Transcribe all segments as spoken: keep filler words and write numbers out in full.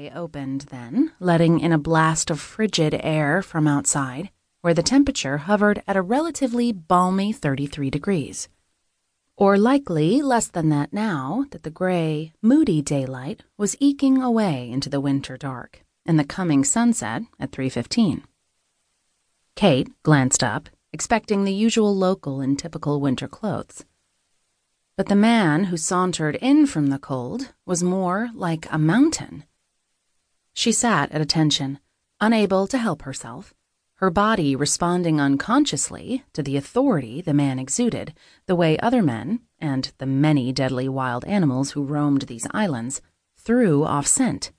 cafe opened then, letting in a blast of frigid air from outside, where the temperature hovered at a relatively balmy thirty-three degrees. Or likely less than that now that the gray, moody daylight was eking away into the winter dark, and the coming sunset at three fifteen. Kate glanced up, expecting the usual local in typical winter clothes. But the man who sauntered in from the cold was more like a mountain. She sat at attention, unable to help herself, her body responding unconsciously to the authority the man exuded, the way other men, and the many deadly wild animals who roamed these islands, threw off scent.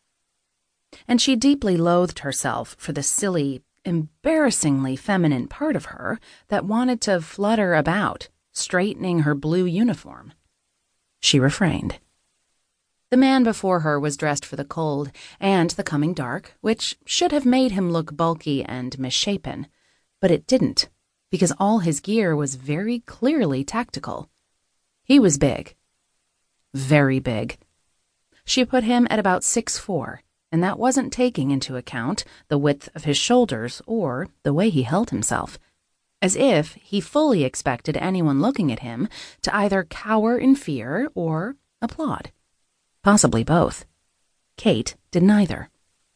And she deeply loathed herself for the silly, embarrassingly feminine part of her that wanted to flutter about, straightening her blue uniform. She refrained. The man before her was dressed for the cold and the coming dark, which should have made him look bulky and misshapen, but it didn't, because all his gear was very clearly tactical. He was big. Very big. She put him at about six foot four, and that wasn't taking into account the width of his shoulders or the way he held himself, as if he fully expected anyone looking at him to either cower in fear or applaud. Possibly both. Kate did neither.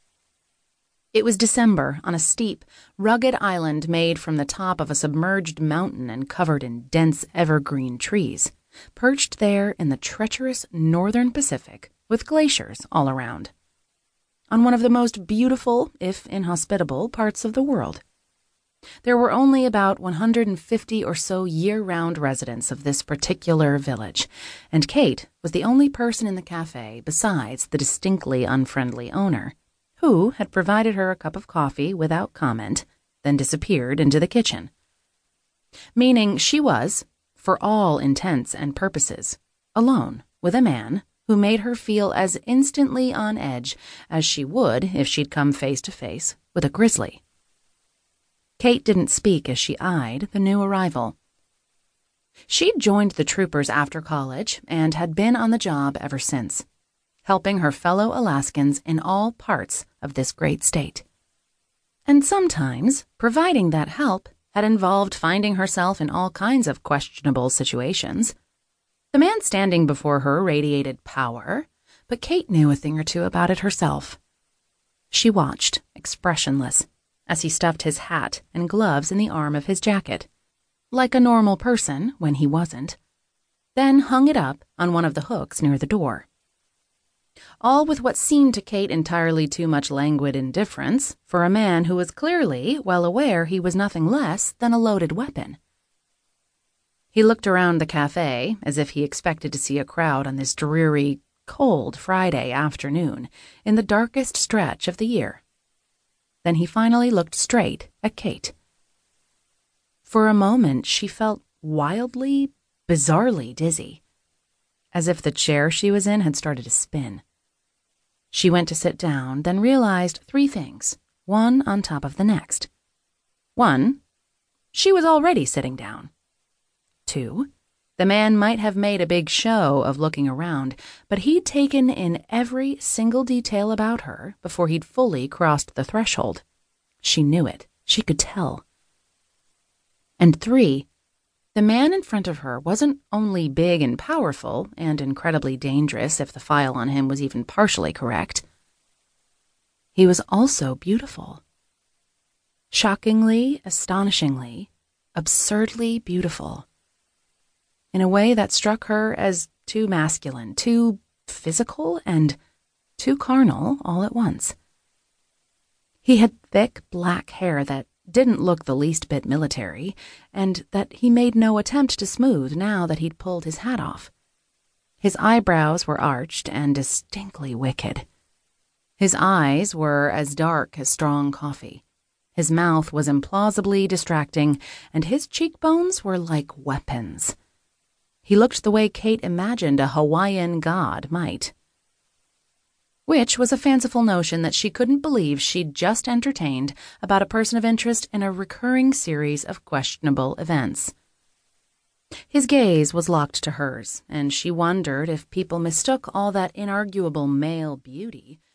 It was December on a steep, rugged island made from the top of a submerged mountain and covered in dense evergreen trees, perched there in the treacherous northern Pacific with glaciers all around, on one of the most beautiful, if inhospitable, parts of the world. There were only about one hundred fifty or so year-round residents of this particular village, and Kate was the only person in the cafe besides the distinctly unfriendly owner, who had provided her a cup of coffee without comment, then disappeared into the kitchen. Meaning she was, for all intents and purposes, alone with a man who made her feel as instantly on edge as she would if she'd come face to face with a grizzly. Kate didn't speak as she eyed the new arrival. She'd joined the troopers after college and had been on the job ever since, helping her fellow Alaskans in all parts of this great state. And sometimes providing that help had involved finding herself in all kinds of questionable situations. The man standing before her radiated power, but Kate knew a thing or two about it herself. She watched, expressionless, as he stuffed his hat and gloves in the arm of his jacket, like a normal person when he wasn't, then hung it up on one of the hooks near the door. All with what seemed to Kate entirely too much languid indifference for a man who was clearly well aware he was nothing less than a loaded weapon. He looked around the cafe as if he expected to see a crowd on this dreary, cold Friday afternoon in the darkest stretch of the year. Then he finally looked straight at Kate. For a moment, she felt wildly, bizarrely dizzy, as if the chair she was in had started to spin. She went to sit down, then realized three things, one on top of the next. One, she was already sitting down. Two, the man might have made a big show of looking around, but he'd taken in every single detail about her before he'd fully crossed the threshold. She knew it. She could tell. And three, the man in front of her wasn't only big and powerful and incredibly dangerous if the file on him was even partially correct. He was also beautiful. Shockingly, astonishingly, absurdly beautiful. In a way that struck her as too masculine, too physical, and too carnal all at once. He had thick black hair that didn't look the least bit military, and that he made no attempt to smooth now that he'd pulled his hat off. His eyebrows were arched and distinctly wicked. His eyes were as dark as strong coffee. His mouth was implausibly distracting, and his cheekbones were like weapons. He looked the way Kate imagined a Hawaiian god might. Which was a fanciful notion that she couldn't believe she'd just entertained about a person of interest in a recurring series of questionable events. His gaze was locked to hers, and she wondered if people mistook all that inarguable male beauty